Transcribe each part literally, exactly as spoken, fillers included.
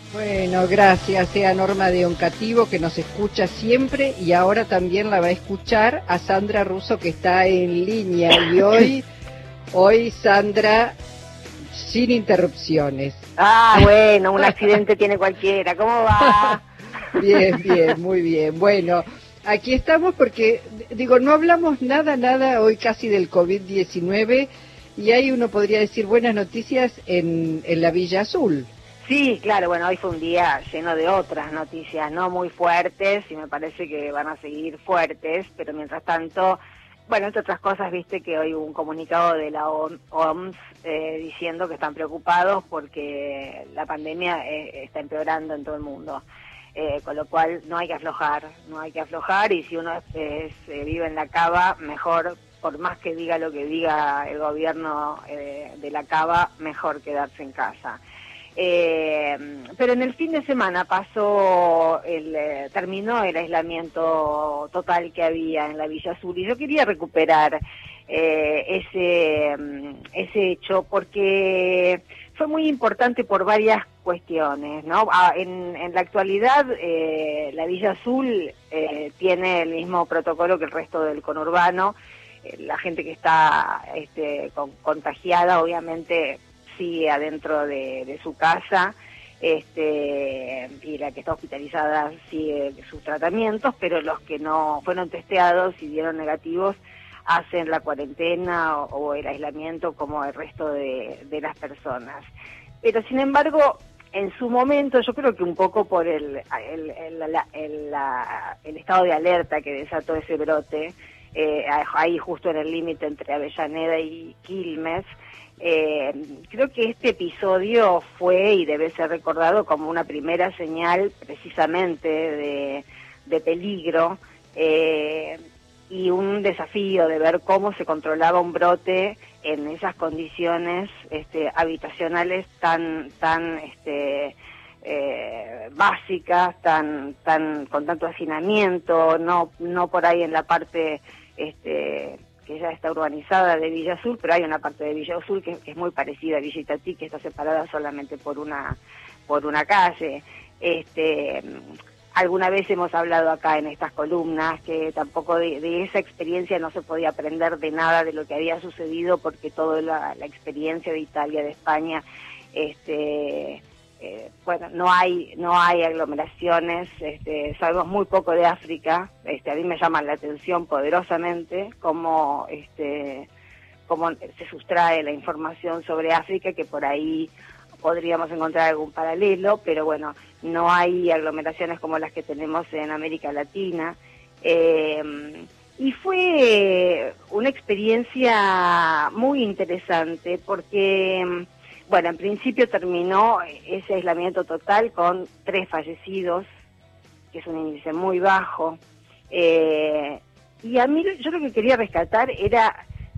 Bueno, gracias eh, a Norma de Oncativo, que nos escucha siempre, y ahora también la va a escuchar a Sandra Russo, que está en línea, y hoy, hoy Sandra, sin interrupciones. Ah, bueno, un accidente tiene cualquiera. ¿Cómo va? Bien, bien, muy bien. Bueno, aquí estamos porque, digo, no hablamos nada, nada hoy casi del COVID diecinueve, y hay, uno podría decir, buenas noticias en, en la Villa Azul. Sí, claro, bueno, hoy fue un día lleno de otras noticias, no muy fuertes, y me parece que van a seguir fuertes, pero mientras tanto, bueno, entre otras cosas, viste que hoy hubo un comunicado de la O M S eh, diciendo que están preocupados porque la pandemia eh, está empeorando en todo el mundo. Eh, con lo cual no hay que aflojar, no hay que aflojar, y si uno es, es, eh, vive en la cava, mejor, por más que diga lo que diga el gobierno eh, de la cava, mejor quedarse en casa. Eh, pero en el fin de semana pasó, el, eh, terminó el aislamiento total que había en la Villa Azul, y yo quería recuperar eh, ese, ese hecho porque fue muy importante por varias cuestiones, ¿no? Ah, en, en la actualidad eh, la Villa Azul eh, tiene el mismo protocolo que el resto del conurbano. Eh, la gente que está este, con, contagiada obviamente sigue adentro de, de su casa, este, y la que está hospitalizada sigue sus tratamientos, pero los que no fueron testeados y dieron negativos hacen la cuarentena o, o el aislamiento como el resto de, de las personas. Pero sin embargo, en su momento, yo creo que un poco por el, el, el, la, el, la, el estado de alerta que desató ese brote, eh, ahí justo en el límite entre Avellaneda y Quilmes, Eh, creo que este episodio fue y debe ser recordado como una primera señal precisamente de, de peligro eh, y un desafío de ver cómo se controlaba un brote en esas condiciones este, habitacionales tan tan este, eh, básicas, tan tan con tanto hacinamiento, no no por ahí en la parte este que ya está urbanizada de Villa Azul, pero hay una parte de Villa Azul que, que es muy parecida a Villa Itatí, que está separada solamente por una por una calle. Este, alguna vez hemos hablado acá en estas columnas que tampoco de, de esa experiencia no se podía aprender de nada de lo que había sucedido, porque toda la, la experiencia de Italia, de España, este Eh, bueno, no hay no hay aglomeraciones, este, sabemos muy poco de África, este, a mí me llama la atención poderosamente cómo, este, cómo se sustrae la información sobre África, que por ahí podríamos encontrar algún paralelo, pero bueno, no hay aglomeraciones como las que tenemos en América Latina. Eh, y fue una experiencia muy interesante porque... Bueno, en principio terminó ese aislamiento total con tres fallecidos, que es un índice muy bajo. Eh, y a mí, yo lo que quería rescatar era,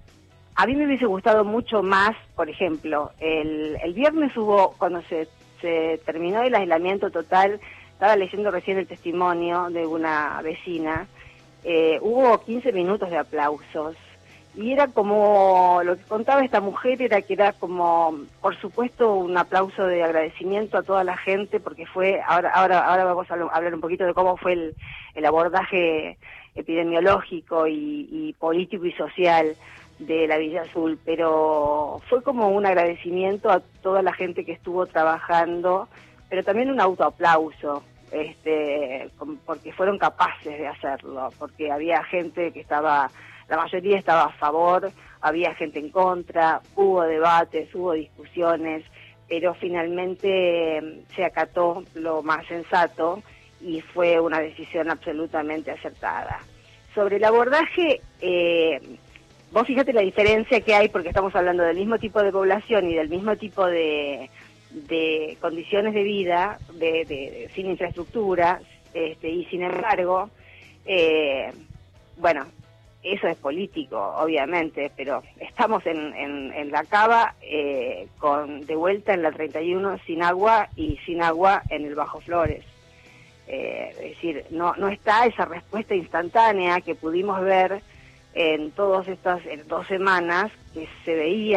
a mí me hubiese gustado mucho más, por ejemplo, el, el viernes hubo, cuando se, se terminó el aislamiento total, estaba leyendo recién el testimonio de una vecina, eh, hubo quince minutos de aplausos. Y era como, lo que contaba esta mujer era que era como, por supuesto, un aplauso de agradecimiento a toda la gente, porque fue, ahora ahora ahora vamos a hablar un poquito de cómo fue el, el abordaje epidemiológico y, y político y social de la Villa Azul, pero fue como un agradecimiento a toda la gente que estuvo trabajando, pero también un autoaplauso, este, porque fueron capaces de hacerlo, porque había gente que estaba... La mayoría estaba a favor, había gente en contra, hubo debates, hubo discusiones, pero finalmente se acató lo más sensato y fue una decisión absolutamente acertada. Sobre el abordaje, eh, vos fíjate la diferencia que hay, porque estamos hablando del mismo tipo de población y del mismo tipo de, de condiciones de vida, de, de, de, sin infraestructura, este, y sin embargo, eh, bueno, eso es político, obviamente, pero estamos en, en, en la cava, eh, con de vuelta en la treinta y uno sin agua y sin agua en el Bajo Flores. Eh, es decir, no, no está esa respuesta instantánea que pudimos ver en todas estas en dos semanas, que se veía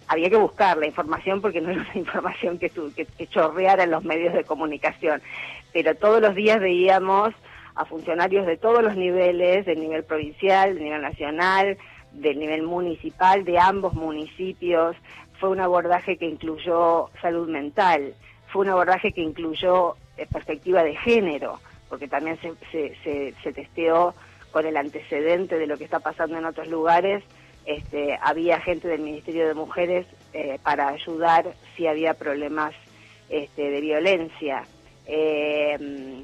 había que buscar la información porque no era una información que, que, que chorreara en los medios de comunicación, pero todos los días veíamos a funcionarios de todos los niveles, del nivel provincial, del nivel nacional, del nivel municipal, de ambos municipios. Fue un abordaje que incluyó salud mental, fue un abordaje que incluyó eh, perspectiva de género, porque también se, se, se, se testeó con el antecedente de lo que está pasando en otros lugares. Este, había gente del Ministerio de Mujeres eh, para ayudar si había problemas este, de violencia. Eh,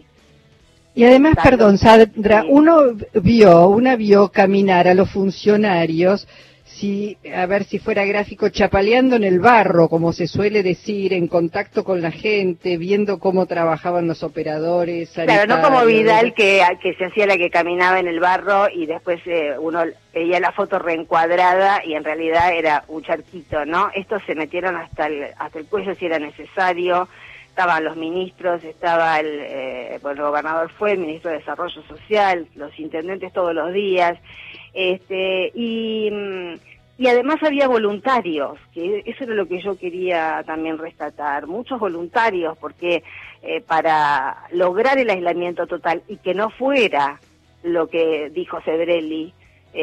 y además, perdón, Sandra, sí. uno vio, una vio caminar a los funcionarios, si, a ver si fuera gráfico, chapaleando en el barro, como se suele decir, en contacto con la gente, viendo cómo trabajaban los operadores sanitarios. Claro, no como Vidal, que, que se hacía la que caminaba en el barro y después eh, uno veía la foto reencuadrada y en realidad era un charquito, ¿no? Estos se metieron hasta el, hasta el cuello si era necesario. Estaban los ministros, estaba el, eh, bueno, el gobernador fue, el ministro de Desarrollo Social, los intendentes todos los días, este, y, y además había voluntarios, que eso era lo que yo quería también rescatar, muchos voluntarios, porque eh, para lograr el aislamiento total y que no fuera lo que dijo Sebrelli,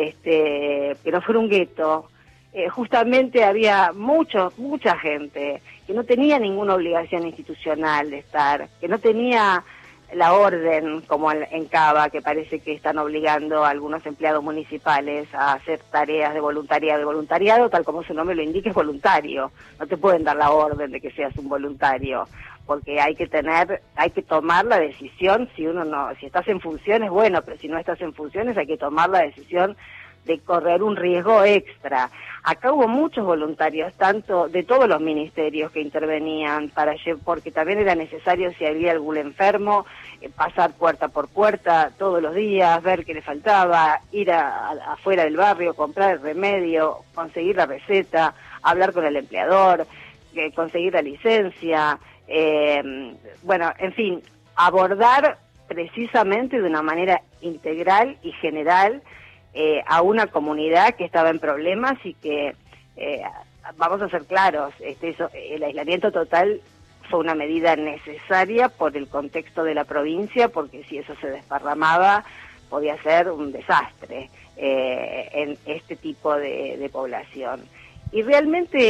este, que no fuera un gueto, Eh, justamente había mucho, mucha gente que no tenía ninguna obligación institucional de estar, que no tenía la orden como en, en Cava, que parece que están obligando a algunos empleados municipales a hacer tareas de voluntariado. De voluntariado, tal como su nombre lo indica, es voluntario. No te pueden dar la orden de que seas un voluntario, porque hay que tener, hay que tomar la decisión. Si uno no, si estás en funciones, bueno, pero si no estás en funciones hay que tomar la decisión de correr un riesgo extra. Acá hubo muchos voluntarios, tanto de todos los ministerios que intervenían, para porque también era necesario, si había algún enfermo, eh, pasar puerta por puerta todos los días, ver qué le faltaba, ir a, a, afuera del barrio, comprar el remedio, conseguir la receta, hablar con el empleador, eh, conseguir la licencia, eh, bueno, en fin, abordar precisamente de una manera integral y general Eh, a una comunidad que estaba en problemas y que, eh, vamos a ser claros, este, eso, el aislamiento total fue una medida necesaria por el contexto de la provincia, porque si eso se desparramaba podía ser un desastre eh, en este tipo de, de población. Y realmente...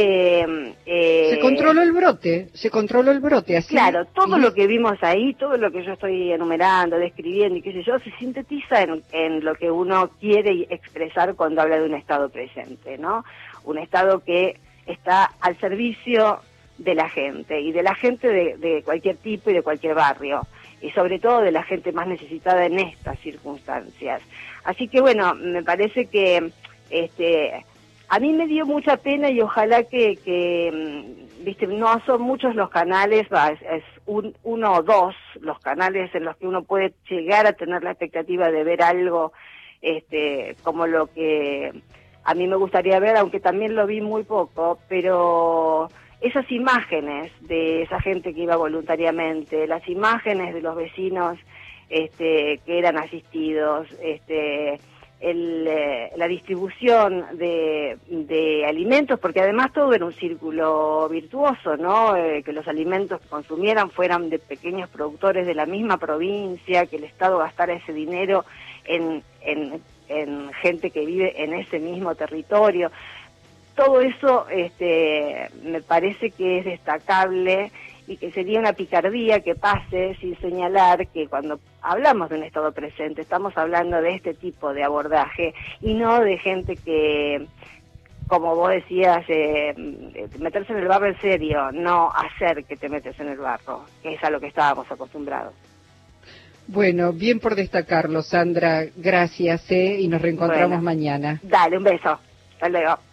Eh, se controló el brote, se controló el brote, así. Claro, todo y... lo que vimos ahí, todo lo que yo estoy enumerando, describiendo y qué sé yo, se sintetiza en, en lo que uno quiere expresar cuando habla de un Estado presente, ¿no? Un Estado que está al servicio de la gente, y de la gente de, de cualquier tipo y de cualquier barrio, y sobre todo de la gente más necesitada en estas circunstancias. Así que bueno, me parece que... este a mí me dio mucha pena y ojalá que, que viste, no son muchos los canales, va, es, es un, uno o dos los canales en los que uno puede llegar a tener la expectativa de ver algo este, como lo que a mí me gustaría ver, aunque también lo vi muy poco, pero esas imágenes de esa gente que iba voluntariamente, las imágenes de los vecinos este, que eran asistidos, este El, eh, la distribución de, de alimentos, porque además todo era un círculo virtuoso, ¿no? Eh, que los alimentos que consumieran fueran de pequeños productores de la misma provincia, que el Estado gastara ese dinero en, en, en gente que vive en ese mismo territorio. Todo eso este, me parece que es destacable y que sería una picardía que pase sin señalar que cuando hablamos de un Estado presente estamos hablando de este tipo de abordaje y no de gente que, como vos decías, eh, meterse en el barro en serio, no hacer que te metes en el barro, que es a lo que estábamos acostumbrados. Bueno, bien por destacarlo, Sandra, gracias, eh, y nos reencontramos bueno, mañana. Dale, un beso, hasta luego.